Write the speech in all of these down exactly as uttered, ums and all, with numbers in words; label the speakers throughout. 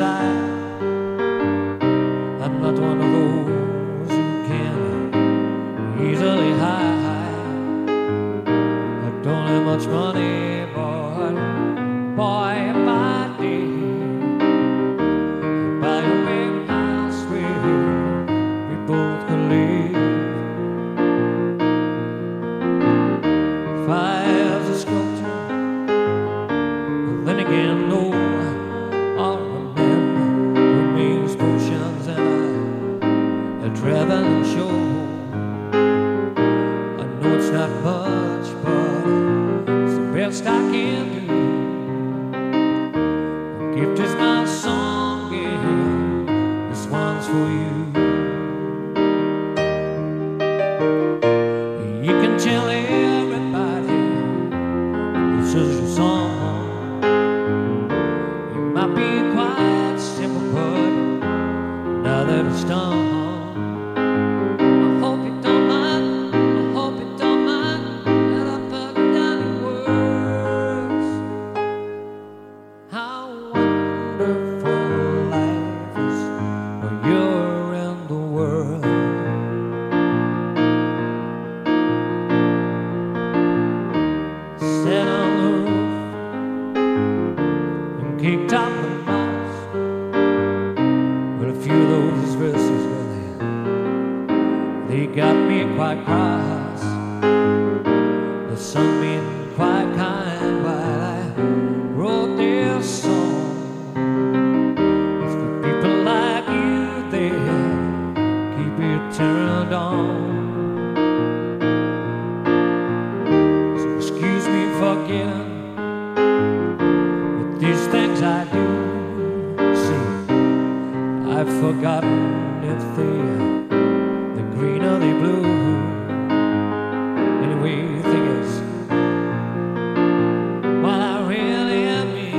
Speaker 1: side. I'm not one of those who can easily hide. I don't have much money, but boy, if I did, I'd buy a big house where we both could live. Fire's a sculpture, but then again, no. All of them remains potions, and I, I'd rather than show. I know it's not much, but it's the best I can do. The gift is my song, yeah, this one's for you. You can tell everybody this is your song. It might be quite simple, but now that it's done, I hope you don't mind, I hope you don't mind that I put down in words how wonderful life is when you're in the world. Sat on the roof and kicked out the mouse, but a few of those verses, well, they, they got me quite cross. The sun being quite kind while I wrote this song. It's for people like you there, keep it turned on. So excuse me for getting with these things I do. See, I've forgotten if they the green or the blue. Anyway, the thing is, while I really am me,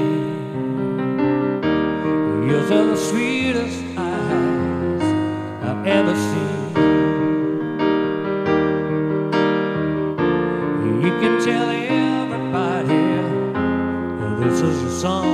Speaker 1: yours are the sweetest eyes I've ever seen. You can tell everybody this is your song.